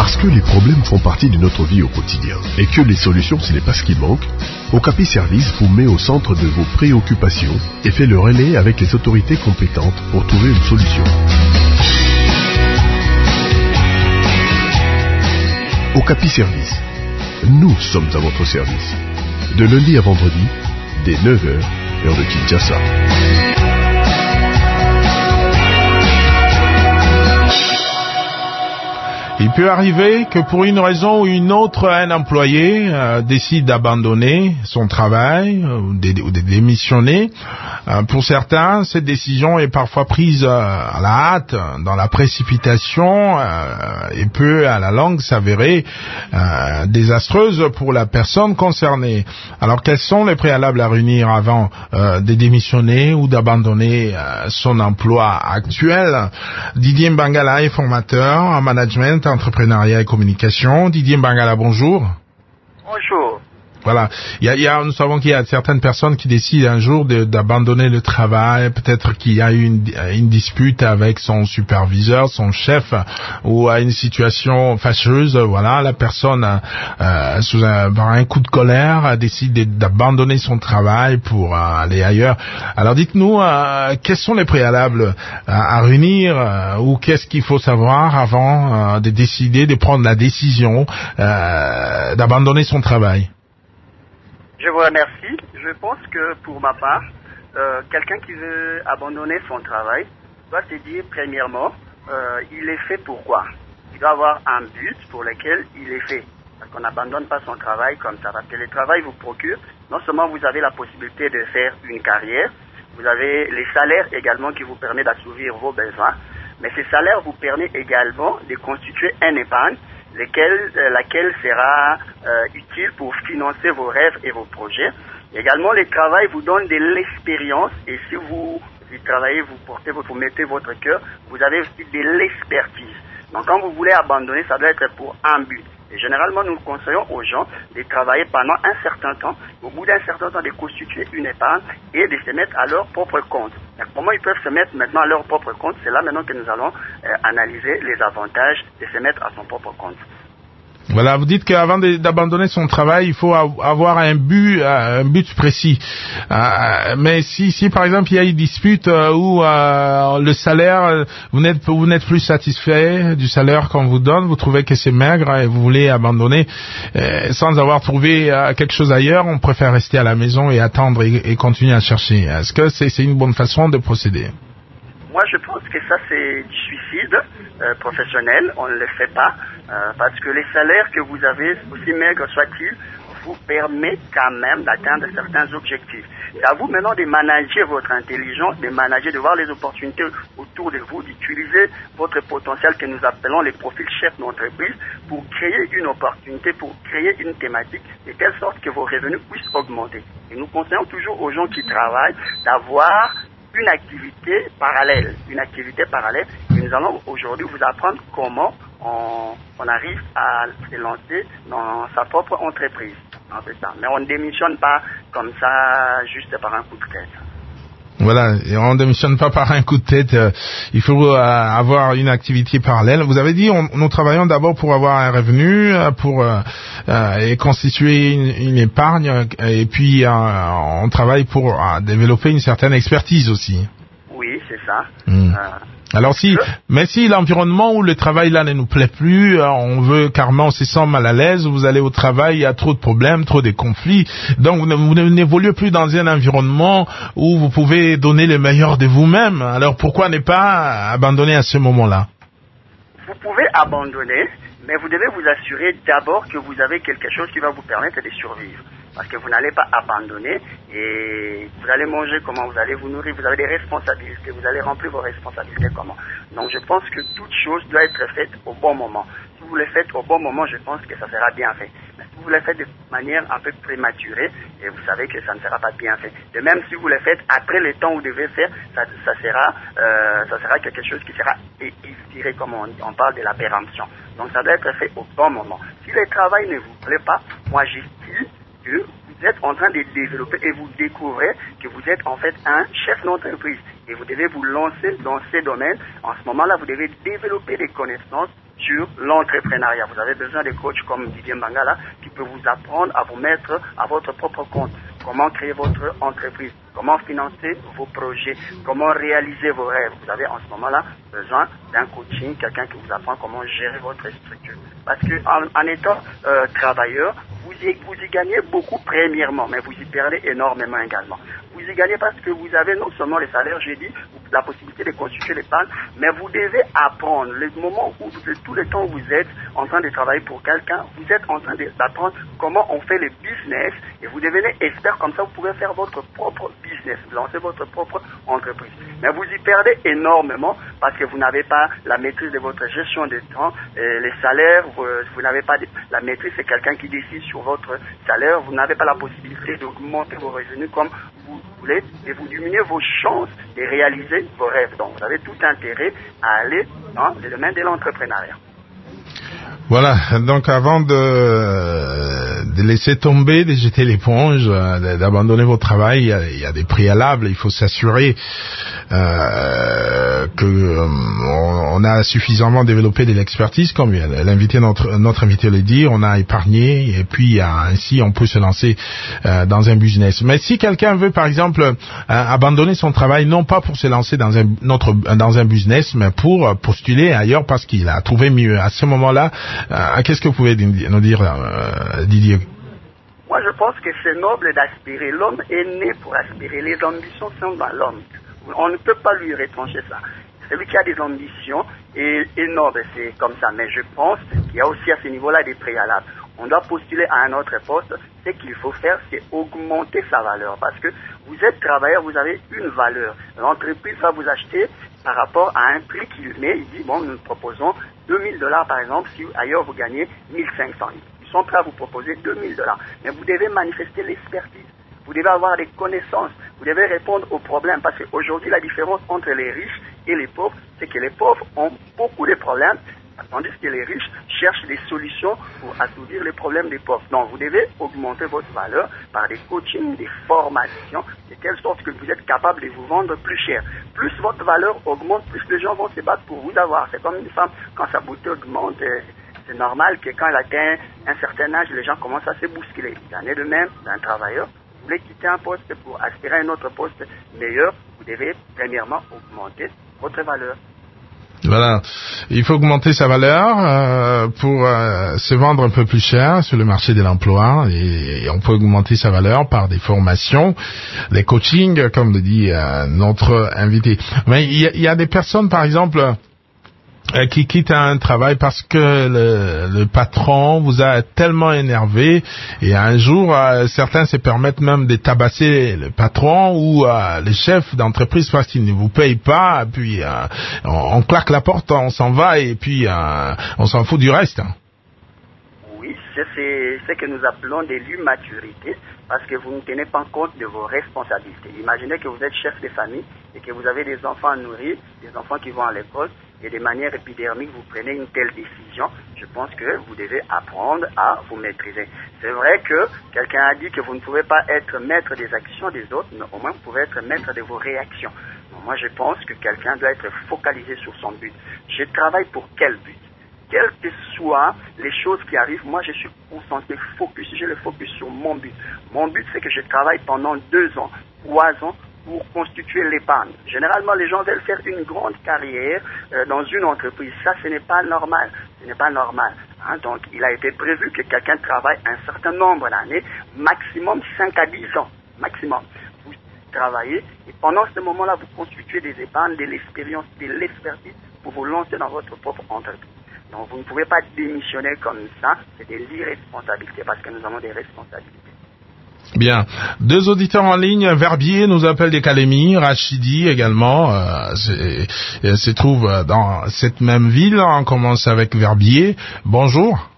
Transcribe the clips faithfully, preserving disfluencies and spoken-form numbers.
Parce que les problèmes font partie de notre vie au quotidien et que les solutions, ce n'est pas ce qui manque, Okapi Service vous met au centre de vos préoccupations et fait le relais avec les autorités compétentes pour trouver une solution. Okapi Service. Nous sommes à votre service. De lundi à vendredi, dès neuf heures, heure de Kinshasa. Il peut arriver que pour une raison ou une autre, un employé euh, décide d'abandonner son travail euh, ou de, de démissionner. Euh, pour certains, cette décision est parfois prise euh, à la hâte, dans la précipitation, euh, et peut à la longue s'avérer euh, désastreuse pour la personne concernée. Alors, quels sont les préalables à réunir avant euh, de démissionner ou d'abandonner euh, son emploi actuel? Didier Mbangala est formateur en management, entrepreneuriat et communication. Didier Mbangala, bonjour. Bonjour. Voilà. Il y a, il y a, nous savons qu'il y a certaines personnes qui décident un jour de, d'abandonner le travail. Peut-être qu'il y a eu une, une dispute avec son superviseur, son chef, ou à une situation fâcheuse. Voilà, la personne, euh, sous un, par un coup de colère, décide d'abandonner son travail pour euh, aller ailleurs. Alors, dites-nous, euh, quels sont les préalables à, à réunir, euh, ou qu'est-ce qu'il faut savoir avant euh, de décider, de prendre la décision euh, d'abandonner son travail? Je vous remercie. Je pense que pour ma part, euh, quelqu'un qui veut abandonner son travail doit se dire premièrement, euh, il est fait pourquoi. Il doit avoir un but pour lequel il est fait. Parce qu'on n'abandonne pas son travail comme ça. Parce que le travail vous procure, non seulement vous avez la possibilité de faire une carrière, vous avez les salaires également qui vous permettent d'assouvir vos besoins, mais ces salaires vous permettent également de constituer un épargne Lesquels, euh, laquelle sera euh, utile pour financer vos rêves et vos projets. Également, le travail vous donne de l'expérience et si vous, vous travaillez, vous portez, vous mettez votre cœur, vous avez aussi de l'expertise. Donc, quand vous voulez abandonner, ça doit être pour un but. Et généralement, nous conseillons aux gens de travailler pendant un certain temps, au bout d'un certain temps, de constituer une épargne et de se mettre à leur propre compte. Donc, comment ils peuvent se mettre maintenant à leur propre compte? C'est là maintenant que nous allons euh, analyser les avantages de se mettre à son propre compte. Voilà, vous dites qu'avant d'abandonner son travail, il faut avoir un but, un but précis. Euh, mais si, si par exemple il y a une dispute euh, où euh, le salaire, vous n'êtes, vous n'êtes plus satisfait du salaire qu'on vous donne, vous trouvez que c'est maigre et vous voulez abandonner, euh, sans avoir trouvé euh, quelque chose ailleurs, on préfère rester à la maison et attendre et, et continuer à chercher. Est-ce que c'est, c'est une bonne façon de procéder? Moi, je pense que ça, c'est du suicide euh, professionnel. On ne le fait pas euh, parce que les salaires que vous avez, aussi maigres soient-ils, vous permettent quand même d'atteindre certains objectifs. C'est à vous maintenant de manager votre intelligence, de manager, de voir les opportunités autour de vous, d'utiliser votre potentiel que nous appelons les profils chefs d'entreprise pour créer une opportunité, pour créer une thématique, de telle sorte que vos revenus puissent augmenter. Et nous conseillons toujours aux gens qui travaillent d'avoir une activité parallèle, une activité parallèle, et nous allons aujourd'hui vous apprendre comment on, on arrive à se lancer dans sa propre entreprise. En fait, ça. Mais on ne démissionne pas comme ça, juste par un coup de tête. Voilà, et on ne démissionne pas par un coup de tête. Euh, il faut euh, avoir une activité parallèle. Vous avez dit, on, nous travaillons d'abord pour avoir un revenu, pour euh, euh, et constituer une, une épargne, et puis euh, on travaille pour euh, développer une certaine expertise aussi. Oui, c'est ça. Mmh. Euh, Alors si, mais si l'environnement où le travail là ne nous plaît plus, on veut carrément, on se sent mal à l'aise, vous allez au travail, il y a trop de problèmes, trop de conflits, donc vous n'évoluez plus dans un environnement où vous pouvez donner le meilleur de vous-même. Alors pourquoi ne pas abandonner à ce moment-là? Vous pouvez abandonner, mais vous devez vous assurer d'abord que vous avez quelque chose qui va vous permettre de survivre. Parce que vous n'allez pas abandonner et vous allez manger comment, vous allez vous nourrir, vous avez des responsabilités, vous allez remplir vos responsabilités comment. Donc je pense que toute chose doit être faite au bon moment. Si vous le faites au bon moment, je pense que ça sera bien fait. Mais si vous le faites de manière un peu prématurée, et vous savez que ça ne sera pas bien fait. De même si vous le faites après le temps où vous devez faire, ça, ça sera euh, ça sera quelque chose qui sera étiré comme on, on parle de la péremption. Donc ça doit être fait au bon moment. Si le travail ne vous plaît pas, moi j'estime que vous êtes en train de développer et vous découvrez que vous êtes en fait un chef d'entreprise et vous devez vous lancer dans ces domaines. En ce moment-là, vous devez développer des connaissances sur l'entrepreneuriat. Vous avez besoin de coachs comme Didier Mangala qui peut vous apprendre à vous mettre à votre propre compte. Comment créer votre entreprise, comment financer vos projets, comment réaliser vos rêves. Vous avez en ce moment-là besoin d'un coaching, quelqu'un qui vous apprend comment gérer votre structure. Parce que en, en étant euh, travailleur, vous y, vous y gagnez beaucoup premièrement, mais vous y perdez énormément également. Vous y gagnez parce que vous avez non seulement les salaires, j'ai dit, la possibilité de constituer l'épargne, mais vous devez apprendre. Le moment où, vous, tout le temps où vous êtes en train de travailler pour quelqu'un, vous êtes en train d'apprendre comment on fait le business et vous devenez expert, comme ça vous pouvez faire votre propre business, lancer votre propre entreprise. Mais vous y perdez énormément parce que vous n'avez pas la maîtrise de votre gestion de temps, et les salaires, vous, vous n'avez pas de, la maîtrise, c'est quelqu'un qui décide sur votre salaire, vous n'avez pas la possibilité d'augmenter vos revenus comme vous voulez et vous diminuez vos chances de réaliser vos rêves. Donc vous avez tout intérêt à aller dans le domaine de l'entrepreneuriat. Voilà, donc avant de, de laisser tomber, de jeter l'éponge, d'abandonner votre travail, il y a, il y a des préalables, il faut s'assurer euh, que euh, on a suffisamment développé de l'expertise, comme l'invité notre, notre invité le dit, on a épargné et puis ainsi on peut se lancer euh, dans un business. Mais si quelqu'un veut par exemple euh, abandonner son travail, non pas pour se lancer dans un notre dans un business, mais pour postuler ailleurs parce qu'il a trouvé mieux à ce moment-là, Euh, qu'est-ce que vous pouvez nous dire, euh, Didier? Moi, je pense que c'est noble d'aspirer. L'homme est né pour aspirer. Les ambitions sont dans l'homme. On ne peut pas lui retrancher ça. Celui qui a des ambitions est, est noble, c'est comme ça. Mais je pense qu'il y a aussi à ce niveau-là des préalables. On doit postuler à un autre poste. Ce qu'il faut faire, c'est augmenter sa valeur. Parce que vous êtes travailleur, vous avez une valeur. L'entreprise va vous acheter par rapport à un prix qu'il met. Il dit, bon, nous proposons deux mille dollars par exemple, si ailleurs vous gagnez mille cinq cents. Ils sont prêts à vous proposer deux mille dollars. Mais vous devez manifester l'expertise. Vous devez avoir des connaissances. Vous devez répondre aux problèmes. Parce qu'aujourd'hui, la différence entre les riches et les pauvres, c'est que les pauvres ont beaucoup de problèmes, tandis que les riches cherchent des solutions pour assouvir les problèmes des pauvres. Donc, vous devez augmenter votre valeur par des coachings, des formations, de telle sorte que vous êtes capable de vous vendre plus cher. Plus votre valeur augmente, plus les gens vont se battre pour vous avoir. C'est comme une femme, quand sa beauté augmente, c'est normal que quand elle atteint un certain âge, les gens commencent à se bousculer. Il en est de même d'un travailleur. Vous voulez quitter un poste pour aspirer à un autre poste meilleur, vous devez premièrement augmenter votre valeur. Voilà, il faut augmenter sa valeur euh, pour euh, se vendre un peu plus cher sur le marché de l'emploi et, et on peut augmenter sa valeur par des formations, des coachings, comme le dit euh, notre invité. Mais il y, a, il y a des personnes, par exemple, euh, qui quittent un travail parce que le, le patron vous a tellement énervé et un jour euh, certains se permettent même de tabasser le patron ou euh, le chef d'entreprise parce qu'il ne vous paye pas, puis euh, on, on claque la porte, on s'en va et puis euh, on s'en fout du reste. Oui, c'est ce que nous appelons de l'immaturité parce que vous ne tenez pas compte de vos responsabilités. Imaginez que vous êtes chef de famille et que vous avez des enfants à nourrir, des enfants qui vont à l'école, et de manière épidermique, vous prenez une telle décision. Je pense que vous devez apprendre à vous maîtriser. C'est vrai que quelqu'un a dit que vous ne pouvez pas être maître des actions des autres, mais au moins vous pouvez être maître de vos réactions. Donc moi, je pense que quelqu'un doit être focalisé sur son but. Je travaille pour quel but? Quelles que soient les choses qui arrivent, moi je suis concentré, focus, j'ai le focus sur mon but. Mon but, c'est que je travaille pendant deux ans, trois ans, pour constituer l'épargne. Généralement, les gens veulent faire une grande carrière euh, dans une entreprise. Ça, ce n'est pas normal. Ce n'est pas normal. Hein? Donc, il a été prévu que quelqu'un travaille un certain nombre d'années, maximum cinq à dix ans. Maximum. Vous travaillez et pendant ce moment-là, vous constituez des épargnes, de l'expérience, de l'expertise pour vous lancer dans votre propre entreprise. Donc, vous ne pouvez pas démissionner comme ça. C'est de l'irresponsabilité parce que nous avons des responsabilités. Bien. Deux auditeurs en ligne, Verbier nous appelle des Calémie, Rachidi également, euh, c'est, se trouve dans cette même ville. On commence avec Verbier. Bonjour.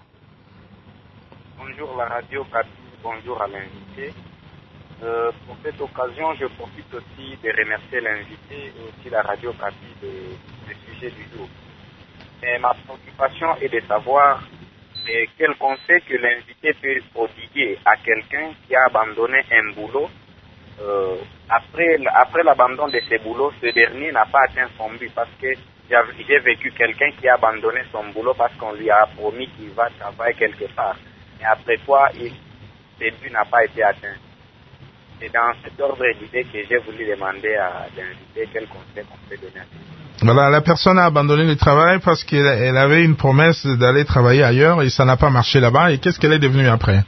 Bonjour la radio Papi, bonjour à l'invité. Euh, pour cette occasion, je profite aussi de remercier l'invité et aussi la radio Papi de, de sujet du jour. Et ma préoccupation est de savoir et quel conseil que l'invité peut prodiguer à quelqu'un qui a abandonné un boulot. Euh, après, après l'abandon de ce boulot, ce dernier n'a pas atteint son but parce que j'ai vécu quelqu'un qui a abandonné son boulot parce qu'on lui a promis qu'il va travailler quelque part. Et après quoi, il, le but n'a pas été atteint. C'est dans cet ordre d'idée que j'ai voulu demander à l'invité quel conseil on peut donner à lui. Voilà, la personne a abandonné le travail parce qu'elle elle avait une promesse d'aller travailler ailleurs et ça n'a pas marché là-bas. Et qu'est-ce qu'elle est devenue après?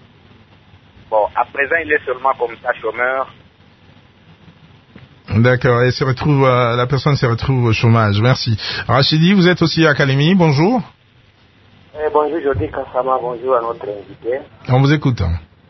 Bon, à présent, il est seulement comme ça, chômeur. D'accord, et se retrouve, euh, la personne se retrouve au chômage. Merci. Rachidi, vous êtes aussi à Académie. Bonjour. Eh, bonjour, Jody Kassama. Bonjour à notre invité. On vous écoute.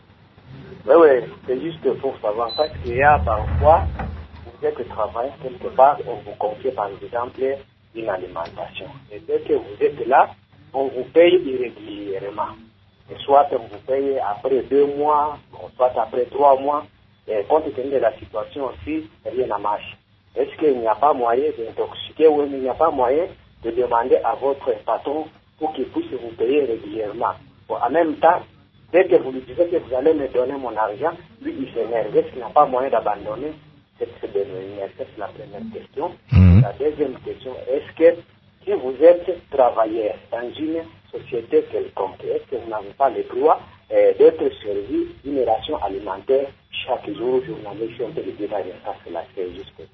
Oui, oui, c'est juste pour savoir, parce qu'il y a parfois, vous êtes travaillé quelque part, on vous confie par exemple une alimentation. Et dès que vous êtes là, on vous paye irrégulièrement. Et soit on vous paye après deux mois, soit après trois mois. Et compte tenu de la situation aussi, rien ne marche. Est-ce qu'il n'y a pas moyen d'intoxiquer ou il n'y a pas moyen de demander à votre patron pour qu'il puisse vous payer régulièrement? Bon, en même temps, dès que vous lui disiez que vous allez me donner mon argent, lui il s'énerve. Est-ce qu'il n'y a pas moyen d'abandonner cette dernière? C'est la première question. Mmh. La deuxième question, est-ce que si vous êtes travailleur dans une société quelconque, est-ce que vous n'avez pas le droit euh, d'être servi d'une ration alimentaire chaque jour, journaliste, on peut le dire, ça c'est la c'est juste.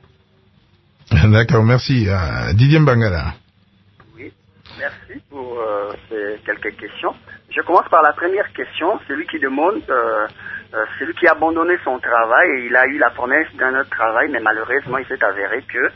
D'accord, merci. Euh, Didier Mbangala. Oui, merci pour euh, ces quelques questions. Je commence par la première question, celui qui demande, euh, euh, celui qui a abandonné son travail et il a eu la promesse d'un autre travail, mais malheureusement il s'est avéré que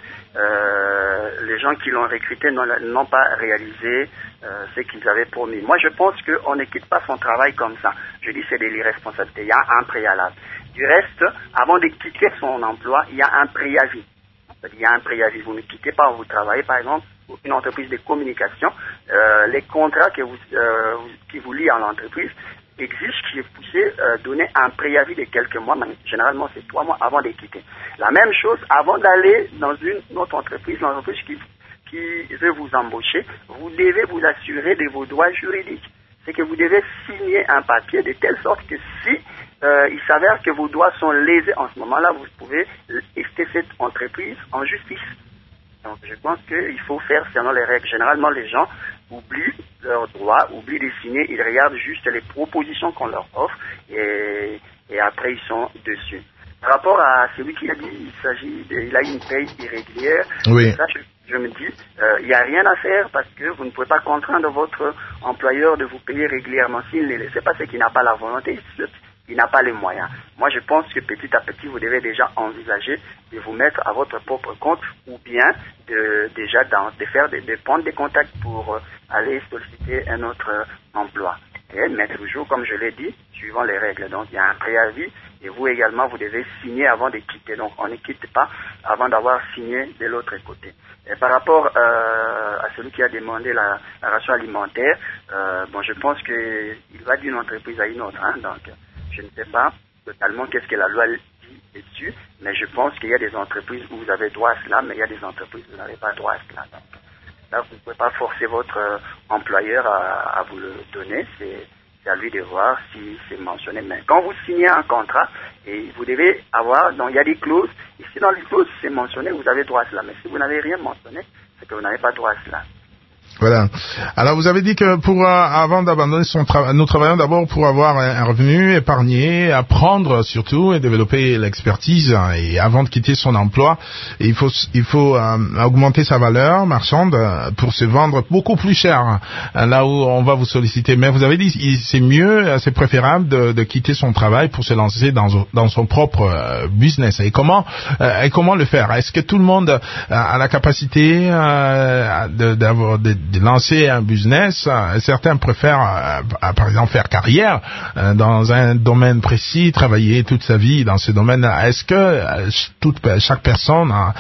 euh, les gens qui l'ont recruté n'ont, n'ont pas réalisé euh, ce qu'ils avaient promis. Moi je pense qu'on ne quitte pas son travail comme ça. Je dis c'est de l'irresponsabilité, il y a un préalable. Du reste, avant de quitter son emploi, il y a un préavis. Il y a un préavis. Vous ne quittez pas, vous travaillez par exemple pour une entreprise de communication. Euh, les contrats que vous, euh, qui vous lient à l'entreprise exigent que vous puissiez euh, donner un préavis de quelques mois, mais généralement c'est trois mois avant de quitter. La même chose, avant d'aller dans une autre entreprise, l'entreprise qui, qui veut vous embaucher, vous devez vous assurer de vos droits juridiques. C'est que vous devez signer un papier de telle sorte que si euh, il s'avère que vos droits sont lésés en ce moment-là, vous pouvez quitter cette entreprise en justice. Donc je pense qu'il faut faire selon les règles. Généralement, les gens oublient leurs droits, oublient de signer, ils regardent juste les propositions qu'on leur offre et, et après ils sont dessus. Par rapport à celui qui a dit il s'agit de, il a une paye irrégulière, oui. ça, je, je me dis, euh, il n'y a rien à faire parce que vous ne pouvez pas contraindre votre employeur de vous payer régulièrement. S'il ne le sait pas, c'est qu'il n'a pas la volonté, il n'a pas les moyens. Moi, je pense que petit à petit, vous devez déjà envisager de vous mettre à votre propre compte ou bien de, déjà dans, de faire, de, de prendre des contacts pour euh, aller solliciter un autre euh, emploi. Et, mais toujours, comme je l'ai dit, suivant les règles. Donc, il y a un préavis et vous également, vous devez signer avant de quitter. Donc, on ne quitte pas avant d'avoir signé de l'autre côté. Et par rapport euh, à celui qui a demandé la, la ration alimentaire, euh, bon, je pense qu'il va d'une entreprise à une autre. Hein, donc, je ne sais pas totalement qu'est-ce que la loi dit dessus, mais je pense qu'il y a des entreprises où vous avez droit à cela, mais il y a des entreprises où vous n'avez pas droit à cela. Donc, là, vous ne pouvez pas forcer votre euh, employeur à, à vous le donner, c'est, c'est à lui de voir si c'est mentionné. Mais quand vous signez un contrat, et vous devez avoir, donc il y a des clauses, et si dans les clauses c'est mentionné, vous avez droit à cela. Mais si vous n'avez rien mentionné, c'est que vous n'avez pas droit à cela. Voilà. Alors vous avez dit que pour euh, avant d'abandonner son travail, nous travaillons d'abord pour avoir un revenu, épargner, apprendre surtout et développer l'expertise. Et avant de quitter son emploi, il faut il faut euh, augmenter sa valeur marchande pour se vendre beaucoup plus cher euh, là où on va vous solliciter. Mais vous avez dit c'est mieux, c'est préférable de, de quitter son travail pour se lancer dans dans son propre euh, business. Et comment euh, et comment le faire? Est-ce que tout le monde a la capacité euh, de, d'avoir de, de lancer un business? Certains préfèrent, euh, par exemple, faire carrière euh, dans un domaine précis, travailler toute sa vie dans ce domaine-là. Est-ce que euh, toute, chaque personne, a,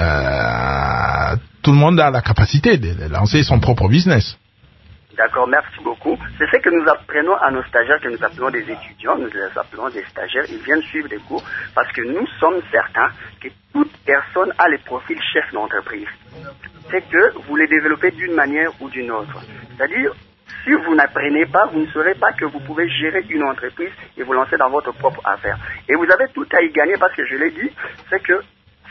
euh, tout le monde a la capacité de lancer son propre business? D'accord, merci beaucoup. C'est ce que nous apprenons à nos stagiaires, que nous appelons des étudiants, nous les appelons des stagiaires. Ils viennent suivre des cours parce que nous sommes certains que toute personne a le profil chef d'entreprise. C'est que vous les développez d'une manière ou d'une autre. C'est-à-dire, si vous n'apprenez pas, vous ne saurez pas que vous pouvez gérer une entreprise et vous lancer dans votre propre affaire. Et vous avez tout à y gagner parce que je l'ai dit, c'est que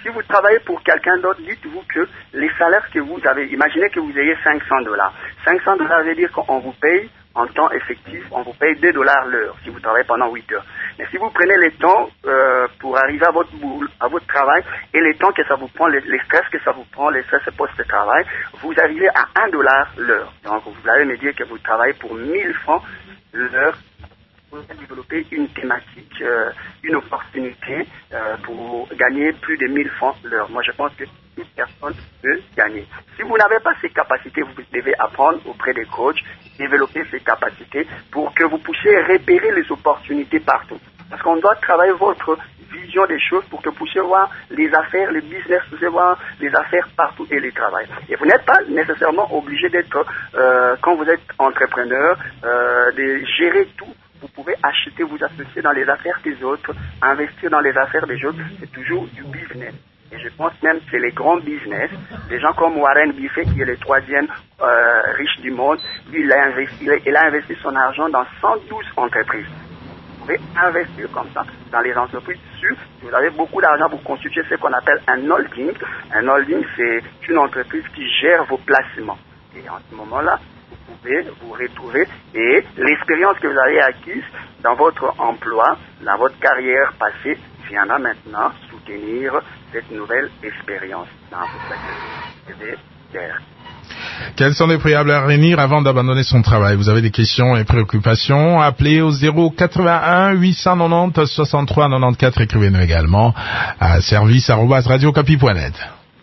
Si vous travaillez pour quelqu'un d'autre, dites-vous que les salaires que vous avez, imaginez que vous ayez cinq cents dollars. cinq cents dollars veut dire qu'on vous paye en temps effectif, on vous paye deux dollars l'heure si vous travaillez pendant huit heures. Mais si vous prenez le temps euh, pour arriver à votre boulot, à votre travail, et les temps que ça vous prend, les, les stress que ça vous prend, les stress post-travail, vous arrivez à un dollar l'heure. Donc vous allez me dire que vous travaillez pour mille francs l'heure. Vous allez développer une thématique, euh, une opportunité euh, pour gagner plus de mille francs l'heure. Moi, je pense que toute personne peut gagner. Si vous n'avez pas ces capacités, vous devez apprendre auprès des coachs, développer ces capacités pour que vous puissiez repérer les opportunités partout. Parce qu'on doit travailler votre vision des choses pour que vous puissiez voir les affaires, les business, vous puissiez voir les affaires partout et les travails. Et vous n'êtes pas nécessairement obligé d'être, euh, quand vous êtes entrepreneur, euh, de gérer tout. Vous pouvez acheter, vous associer dans les affaires des autres, investir dans les affaires des autres, c'est toujours du business. Et je pense même que c'est les grands business, des gens comme Warren Buffett, qui est le troisième euh, riche du monde, lui, il a, investi, il a investi son argent dans cent douze entreprises. Vous pouvez investir comme ça dans les entreprises sûres. Si vous avez beaucoup d'argent pour constituer ce qu'on appelle un holding. Un holding, c'est une entreprise qui gère vos placements. Et en ce moment-là, vous pouvez vous retrouver et l'expérience que vous avez acquise dans votre emploi, dans votre carrière passée, viendra maintenant soutenir cette nouvelle expérience dans votre carrière. Quels sont les préalables à réunir avant d'abandonner son travail? Vous avez des questions et préoccupations? Appelez au zéro quatre-vingt-un huit cent quatre-vingt-dix soixante-trois quatre-vingt-quatorze. Écrivez-nous également à service arobase radio capi point net.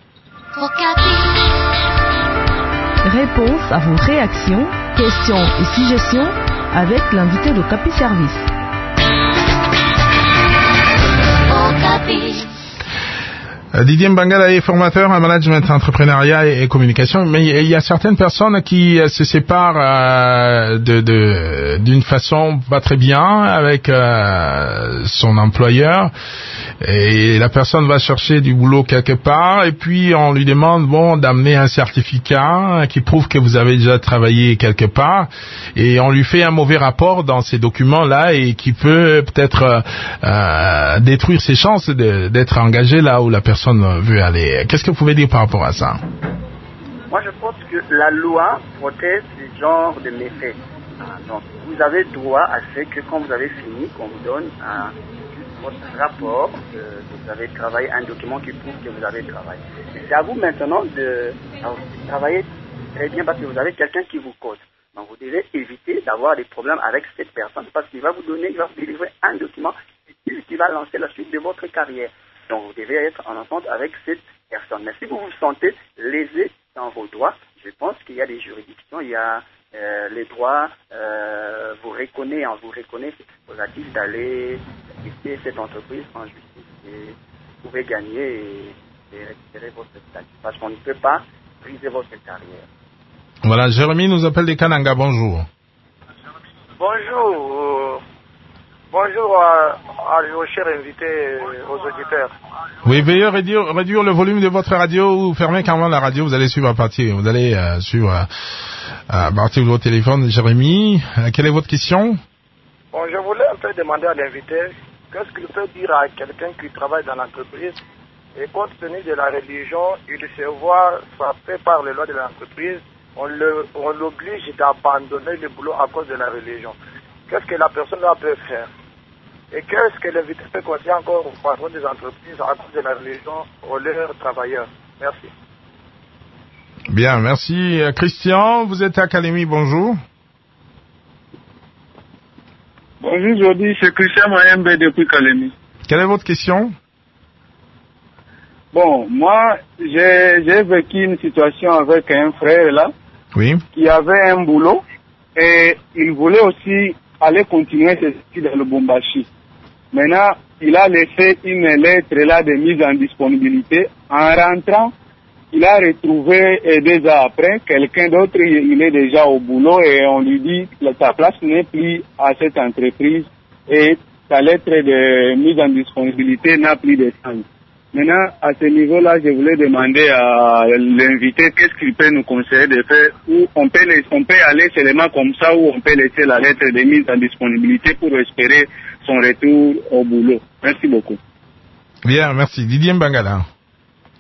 Réponse à vos réactions, questions et suggestions avec l'invité de Capi Service. Didier Mbangala est formateur en management, entrepreneuriat et, et communication, mais il y a certaines personnes qui se séparent euh, de, de, d'une façon pas très bien avec euh, son employeur, et la personne va chercher du boulot quelque part, et puis on lui demande bon d'amener un certificat qui prouve que vous avez déjà travaillé quelque part, et on lui fait un mauvais rapport dans ces documents-là et qui peut peut-être euh, détruire ses chances de, d'être engagé là où la personne veut aller. Qu'est-ce que vous pouvez dire par rapport à ça? Moi, je pense que la loi protège ce genre de méfaits. Donc, vous avez droit à ce que quand vous avez fini, qu'on vous donne un, votre rapport, que vous avez travaillé, un document qui prouve que vous avez travaillé. Et c'est à vous maintenant de, de travailler très bien parce que vous avez quelqu'un qui vous cause. Donc, vous devez éviter d'avoir des problèmes avec cette personne parce qu'il va vous donner, il va vous délivrer un document qui va lancer la suite de votre carrière. Donc, vous devez être en entente avec cette personne. Mais si vous vous sentez lésé dans vos droits, je pense qu'il y a des juridictions, il y a euh, les droits, euh, vous reconnaît, on vous reconnaît relatif d'aller quitter cette entreprise en justice et vous pouvez gagner et, et récupérer votre statut. Parce qu'on ne peut pas briser votre carrière. Voilà, Jérémy nous appelle des Kananga, bonjour. Bonjour. Bonjour à, à, aux chers invités, aux auditeurs. Oui, veuillez réduire, réduire le volume de votre radio ou fermer carrément la radio. Vous allez suivre à partir, vous allez euh, suivre euh, à partir de votre téléphone. Jérémy, euh, quelle est votre question? Bon, je voulais un peu demander à l'invité, qu'est-ce qu'il peut dire à quelqu'un qui travaille dans l'entreprise et compte tenu de la religion, il se voit frappé par les lois de l'entreprise, on, le, on l'oblige d'abandonner le boulot à cause de la religion. Qu'est-ce que la personne là peut faire? Et qu'est-ce que l'invité peut conseiller encore aux patrons des entreprises à cause de la religion aux leurs travailleurs? Merci. Bien, merci. Christian, vous êtes à Calémie, bonjour. Bonjour, Jody, c'est Christian Mayembe depuis Calémie. Quelle est votre question? Bon, moi, j'ai, j'ai vécu une situation avec un frère là, oui, qui avait un boulot et il voulait aussi aller continuer ses études dans le Lubumbashi. Maintenant, il a laissé une lettre là de mise en disponibilité. En rentrant, il a retrouvé et deux ans après quelqu'un d'autre, il est déjà au boulot et on lui dit que ta place n'est plus à cette entreprise et ta lettre de mise en disponibilité n'a plus de sens. Maintenant, à ce niveau-là, je voulais demander à l'invité qu'est-ce qu'il peut nous conseiller de faire, ou on peut, on peut aller seulement comme ça, ou on peut laisser la lettre de mise en disponibilité pour espérer son retour au boulot. Merci beaucoup. Bien, merci. Didier Mbangala.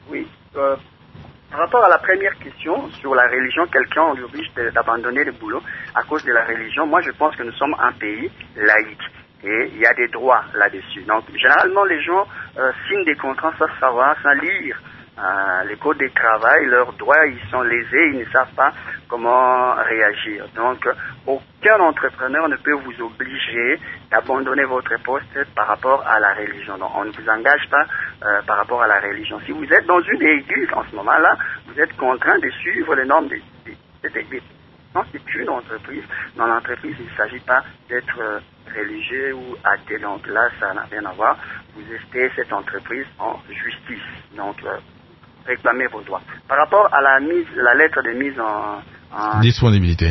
Oui. Euh, par rapport à la première question sur la religion, quelqu'un on lui oblige d'abandonner le boulot à cause de la religion. Moi, je pense que nous sommes un pays laïque et il y a des droits là-dessus. Donc, généralement, les gens euh, signent des contrats sans savoir, sans lire euh, les codes de travail, leurs droits, ils sont lésés, ils ne savent pas comment réagir. Donc, aucun entrepreneur ne peut vous obliger d'abandonner votre poste par rapport à la religion. Donc, on ne vous engage pas euh, par rapport à la religion. Si vous êtes dans une église en ce moment-là, vous êtes contraint de suivre les normes de, de cette église. Non, c'est une entreprise. Dans l'entreprise, il ne s'agit pas d'être euh, religieux ou athée. Donc là, ça n'a rien à voir. Vous estez cette entreprise en justice. Donc, euh, réclamez vos droits. Par rapport à la mise, la lettre de mise en, en disponibilité.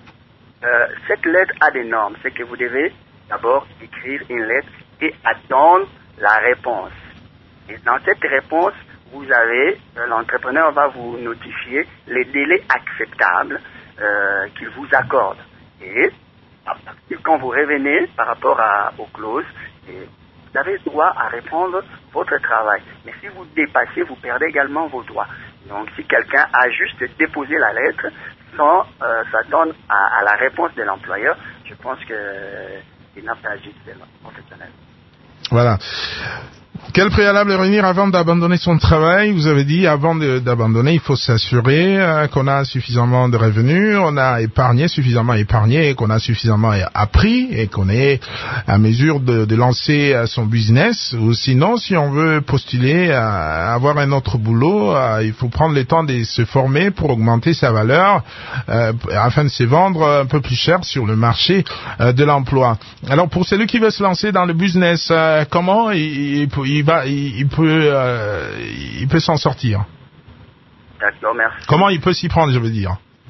Euh, cette lettre a des normes. C'est que vous devez d'abord écrire une lettre et attendre la réponse. Et dans cette réponse, vous avez, euh, l'entrepreneur va vous notifier les délais acceptables euh, qu'il vous accorde. Et à partir quand vous revenez par rapport à, aux clauses, et vous avez droit à répondre votre travail. Mais si vous dépassez, vous perdez également vos droits. Donc si quelqu'un a juste déposé la lettre sans euh, s'attendre à, à la réponse de l'employeur, je pense qu'il euh, n'a pas agi de professionnel. Voilà. Quel préalable réunir avant d'abandonner son travail? Vous avez dit, avant de, d'abandonner, il faut s'assurer euh, qu'on a suffisamment de revenus, on a épargné, suffisamment épargné, qu'on a suffisamment appris et qu'on est à mesure de, de lancer euh, son business. Ou sinon, si on veut postuler à avoir un autre boulot, euh, il faut prendre le temps de se former pour augmenter sa valeur euh, afin de se vendre un peu plus cher sur le marché euh, de l'emploi. Alors, pour celui qui veut se lancer dans le business, euh, comment il, il peut il va, il, il peut, euh, il peut s'en sortir. D'accord, merci. Comment il peut s'y prendre, je veux dire?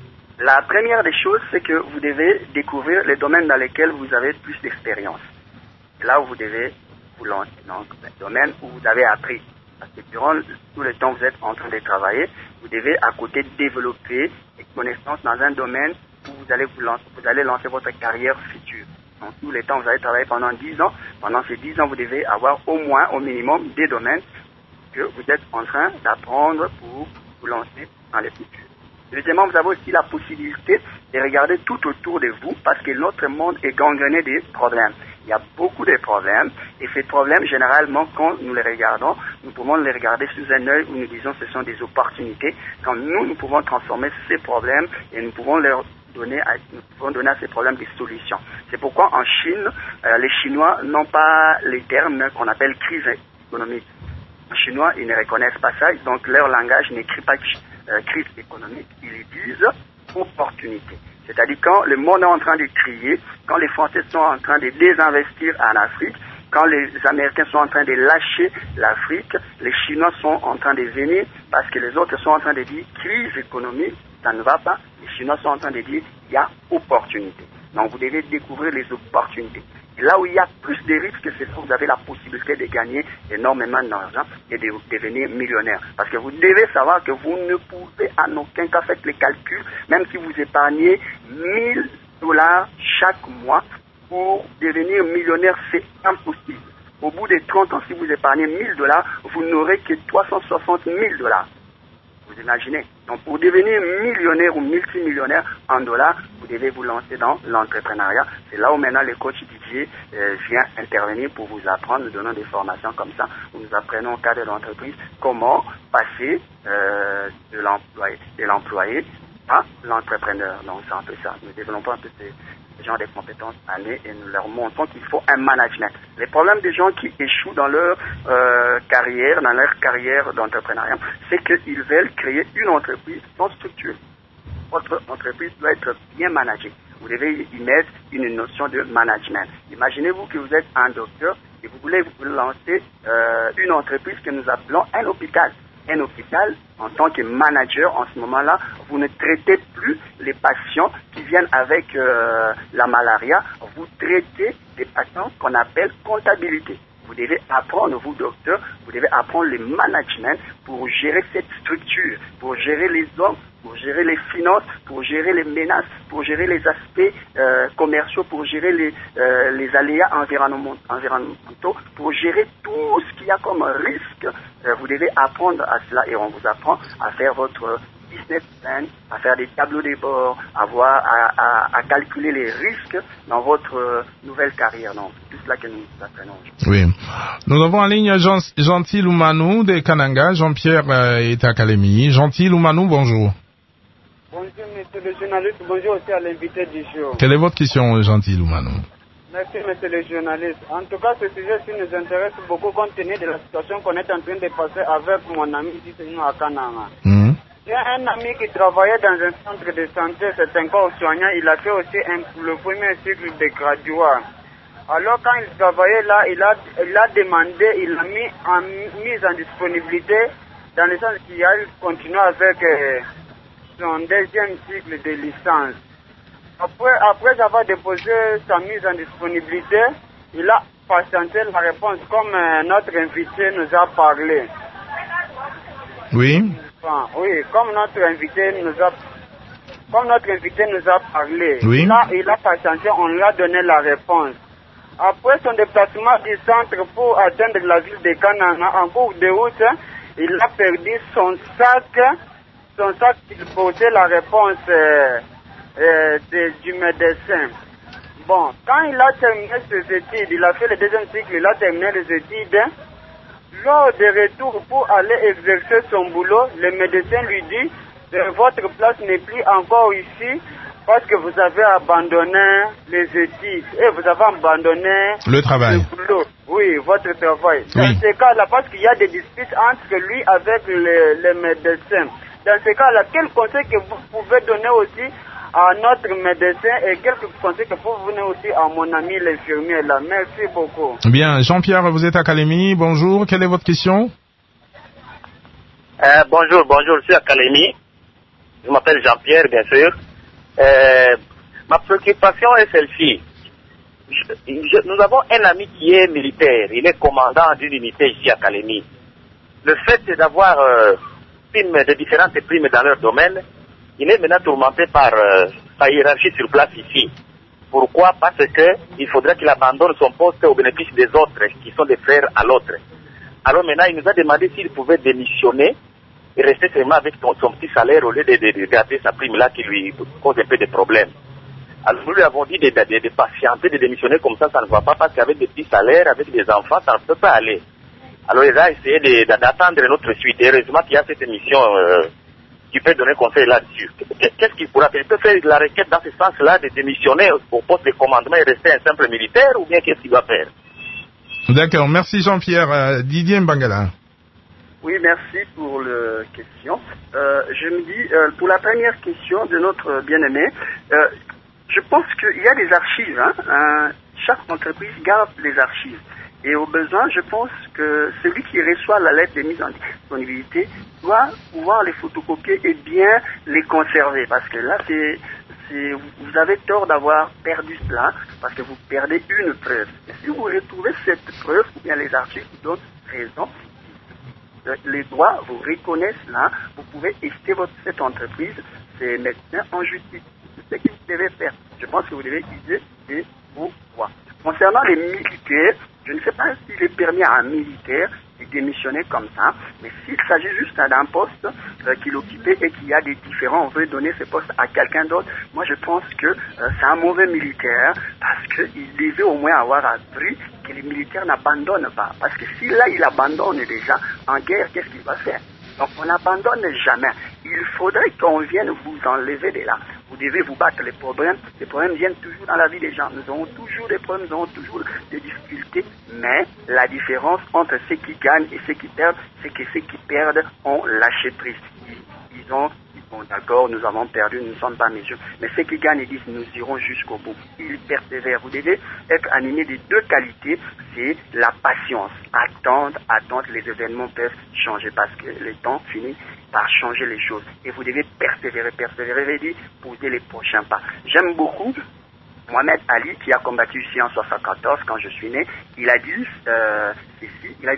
La première des choses, c'est que vous devez découvrir les domaines dans lesquels vous avez plus d'expérience. C'est là où vous devez vous lancer. Donc, les domaines où vous avez appris. Parce que durant tout le temps que vous êtes en train de travailler, vous devez à côté développer des connaissances dans un domaine où vous allez vous lancer, vous allez lancer votre carrière future. Donc, tous les temps, vous allez travailler pendant dix ans. Pendant ces dix ans, vous devez avoir au moins, au minimum, des domaines que vous êtes en train d'apprendre pour vous lancer dans les futurs. Deuxièmement, vous avez aussi la possibilité de regarder tout autour de vous parce que notre monde est gangréné des problèmes. Il y a beaucoup de problèmes et ces problèmes, généralement, quand nous les regardons, nous pouvons les regarder sous un œil où nous disons que ce sont des opportunités. Quand nous, nous pouvons transformer ces problèmes et nous pouvons leur donner à, nous pouvons donner à ces problèmes des solutions. C'est pourquoi en Chine, euh, les Chinois n'ont pas les termes qu'on appelle crise économique. En chinois, ils ne reconnaissent pas ça, donc leur langage n'écrit pas euh, crise économique, ils disent opportunité. C'est-à-dire quand le monde est en train de crier, quand les Français sont en train de désinvestir en Afrique, quand les Américains sont en train de lâcher l'Afrique, les Chinois sont en train de venir parce que les autres sont en train de dire crise économique, ça ne va pas. Les Chinois sont en train de dire il y a opportunité. Donc vous devez découvrir les opportunités. Et là où il y a plus de risques, c'est que vous avez la possibilité de gagner énormément d'argent et de devenir millionnaire. Parce que vous devez savoir que vous ne pouvez en aucun cas faire les calculs, même si vous épargnez mille dollars chaque mois, pour devenir millionnaire, c'est impossible. Au bout de trente ans, si vous épargnez mille dollars, vous n'aurez que trois cent soixante mille dollars. Vous imaginez? Donc, pour devenir millionnaire ou multimillionnaire en dollars, vous devez vous lancer dans l'entrepreneuriat. C'est là où maintenant le coach Didier euh, vient intervenir pour vous apprendre, nous donnons des formations comme ça, où nous apprenons au cadre de l'entreprise comment passer euh, de l'employé, de l'employé à l'entrepreneur. Donc, c'est un peu ça. Nous développons un peu ces gens des compétences années et nous leur montrons qu'il faut un management. Les problèmes des gens qui échouent dans leur euh, carrière, dans leur carrière d'entrepreneuriat, c'est qu'ils veulent créer une entreprise sans structure. Votre entreprise doit être bien managée. Vous devez y mettre une notion de management. Imaginez-vous que vous êtes un docteur et vous voulez vous lancer euh, une entreprise que nous appelons un hôpital. Un hôpital, en tant que manager, en ce moment-là, vous ne traitez plus les patients qui viennent avec euh, la malaria, vous traitez des patients qu'on appelle comptabilité. Vous devez apprendre, vous docteurs, vous devez apprendre le management pour gérer cette structure, pour gérer les hommes, pour gérer les finances, pour gérer les menaces, pour gérer les aspects euh, commerciaux, pour gérer les, euh, les aléas environnement- environnementaux, pour gérer tout ce qu'il y a comme risque. Euh, vous devez apprendre à cela et on vous apprend à faire votre business plan, à faire des tableaux de bord, à, voir, à, à, à calculer les risques dans votre euh, nouvelle carrière. Donc, tout cela que nous apprenons. Oui. Nous avons en ligne Jean, Gentil Oumanou de Kananga. Jean-Pierre euh, est à Kalemi. Gentil Oumanou, bonjour. Bonjour, monsieur le journaliste. Bonjour aussi à l'invité du jour. Quelle est votre question, Gentil Oumanou? Merci, monsieur le journaliste. En tout cas, ce sujet-ci nous intéresse beaucoup compte tenu de la situation qu'on est en train de passer avec mon ami ici à Kananga. Mmh. J'ai un ami qui travaillait dans un centre de santé, c'est un corps soignant. Il a fait aussi un, le premier cycle de graduat. Alors, quand il travaillait là, il a, il a demandé, il a mis en mise en disponibilité, dans le sens qu'il a continué avec euh, son deuxième cycle de licence. Après, après avoir déposé sa mise en disponibilité, il a patienté la réponse comme euh, notre invité nous a parlé. Oui. Enfin, oui, comme notre invité nous a, comme notre invité nous a parlé. Oui. Il a, il a patienté, on lui a donné la réponse. Après son déplacement du centre pour atteindre la ville de Kananga, en cours de route, il a perdu son sac, son sac qu'il posait la réponse euh, euh, de, du médecin. Bon, quand il a terminé ses études, il a fait le deuxième cycle, il a terminé les études. Lors de retour pour aller exercer son boulot, le médecin lui dit euh, votre place n'est plus encore ici parce que vous avez abandonné les études et vous avez abandonné le travail. Le boulot. Oui, votre travail. Oui. Dans ce cas-là, parce qu'il y a des disputes entre lui avec le, le médecin. Dans ce cas-là, quel conseil que vous pouvez donner aussi à notre médecin et quelques conseils que vous venez aussi à mon ami l'infirmier là. Merci beaucoup. Bien, Jean-Pierre, vous êtes à Kalemi. Bonjour, quelle est votre question? euh, Bonjour, bonjour, je suis à Kalemi. Je m'appelle Jean-Pierre, bien sûr. Euh, ma préoccupation est celle-ci. Je, je, nous avons un ami qui est militaire. Il est commandant d'une unité ici à Kalemi. Le fait d'avoir euh, primes, de différentes primes dans leur domaine, il est maintenant tourmenté par euh, sa hiérarchie sur place ici. Pourquoi? Parce que il faudrait qu'il abandonne son poste au bénéfice des autres, qui sont des frères à l'autre. Alors maintenant, il nous a demandé s'il pouvait démissionner et rester seulement avec son, son petit salaire au lieu de, de, de garder sa prime-là qui lui cause un peu de problèmes. Alors nous lui avons dit de, de, de patienter, de démissionner comme ça, ça ne va pas, parce qu'avec des petits salaires, avec des enfants, ça ne peut pas aller. Alors il a essayé de, de, d'attendre notre suite. Et heureusement qu'il y a cette émission euh, qui peut donner conseil là-dessus. Qu'est-ce qu'il pourra faire? Il peut faire la requête dans ce sens-là de démissionner au poste de commandement et rester un simple militaire, ou bien qu'est-ce qu'il doit faire? D'accord, merci Jean-Pierre. Euh, Didier Mbangala. Oui, merci pour la question. Euh, je me dis, euh, pour la première question de notre bien-aimé, euh, je pense qu'il y a des archives. Hein, hein, chaque entreprise garde les archives. Et au besoin, je pense que celui qui reçoit la lettre de mise en disponibilité doit pouvoir les photocopier et bien les conserver. Parce que là, c'est, c'est, vous avez tort d'avoir perdu cela, parce que vous perdez une preuve. Et si vous retrouvez cette preuve, ou bien les archives vous donnent raison, les droits vous reconnaissent là, vous pouvez acheter votre, cette entreprise, c'est maintenant en justice. C'est ce que vous devez faire. Je pense que vous devez utiliser des vos droits. Concernant les militaires, je ne sais pas s'il est permis à un militaire de démissionner comme ça, mais s'il s'agit juste d'un poste euh, qu'il occupait et qu'il y a des différents, on veut donner ce poste à quelqu'un d'autre, moi je pense que euh, c'est un mauvais militaire, parce qu'il devait au moins avoir appris que les militaires n'abandonnent pas. Parce que si là il abandonne déjà, en guerre, qu'est-ce qu'il va faire? Donc on n'abandonne jamais. Il faudrait qu'on vienne vous enlever de là. Vous devez vous battre. Les problèmes, les problèmes viennent toujours dans la vie des gens. Nous avons toujours des problèmes, nous avons toujours des difficultés. Mais la différence entre ceux qui gagnent et ceux qui perdent, c'est que ceux qui perdent ont lâché prise. Ils, ils ont bon d'accord, nous avons perdu, nous ne sommes pas mesures. Mais ceux qui gagnent, ils disent nous irons jusqu'au bout. Ils persévèrent. Vous devez être animé de deux qualités, c'est la patience. Attendre, attendre, les événements peuvent changer parce que le temps finit par changer les choses. Et vous devez persévérer, persévérer, veut dire poser les prochains pas. J'aime beaucoup Mohamed Ali, qui a combattu ici en soixante-quatorze quand je suis né. Il a dit, euh, ici, il a dit,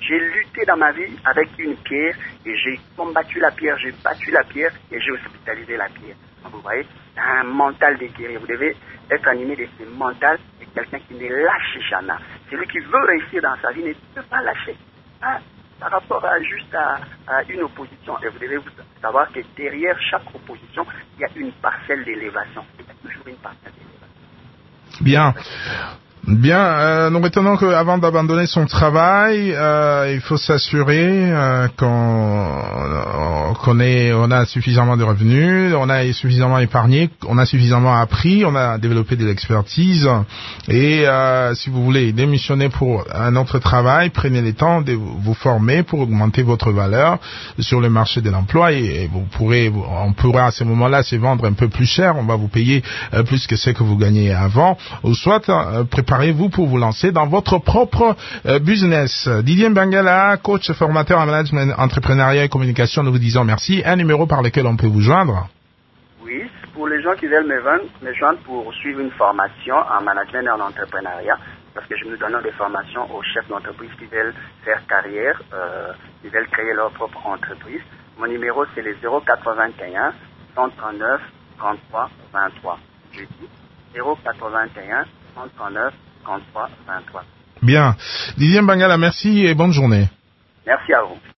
J'ai lutté dans ma vie avec une pierre et j'ai combattu la pierre, j'ai battu la pierre et j'ai hospitalisé la pierre. Donc, vous voyez, un mental de guerrier. Vous devez être animé de ce mental et quelqu'un qui ne lâche jamais. Celui qui veut réussir dans sa vie ne peut pas lâcher. Hein? Par rapport à juste à, à une opposition. Et vous devez vous savoir que derrière chaque opposition, il y a une parcelle d'élévation. Il y a toujours une parcelle d'élévation. Bien. Bien, euh, nous retenons qu'avant d'abandonner son travail, euh, il faut s'assurer euh, qu'on, qu'on est, on a suffisamment de revenus, on a suffisamment épargné, on a suffisamment appris, on a développé de l'expertise. Et euh, si vous voulez démissionner pour un autre travail, prenez le temps de vous former pour augmenter votre valeur sur le marché de l'emploi et vous pourrez, on pourra à ce moment-là se vendre un peu plus cher, on va vous payer euh, plus que ce que vous gagnez avant, ou soit euh, préparez-vous pour vous lancer dans votre propre euh, business. Didier Mbangala, coach formateur en management, entrepreneuriat et communication, nous vous disons merci. Un numéro par lequel on peut vous joindre? Oui, pour les gens qui veulent me joindre, me joindre pour suivre une formation en management et en entrepreneuriat, parce que je nous donne des formations aux chefs d'entreprise qui veulent faire carrière, euh, qui veulent créer leur propre entreprise. Mon numéro, c'est le zéro quatre-vingt-un, cent trente-neuf, trente-trois, vingt-trois. Je dis zéro quatre-vingt-un, cent trente-neuf, trente-trois, vingt-trois. Bien. Didier Mbangala, merci et bonne journée. Merci à vous.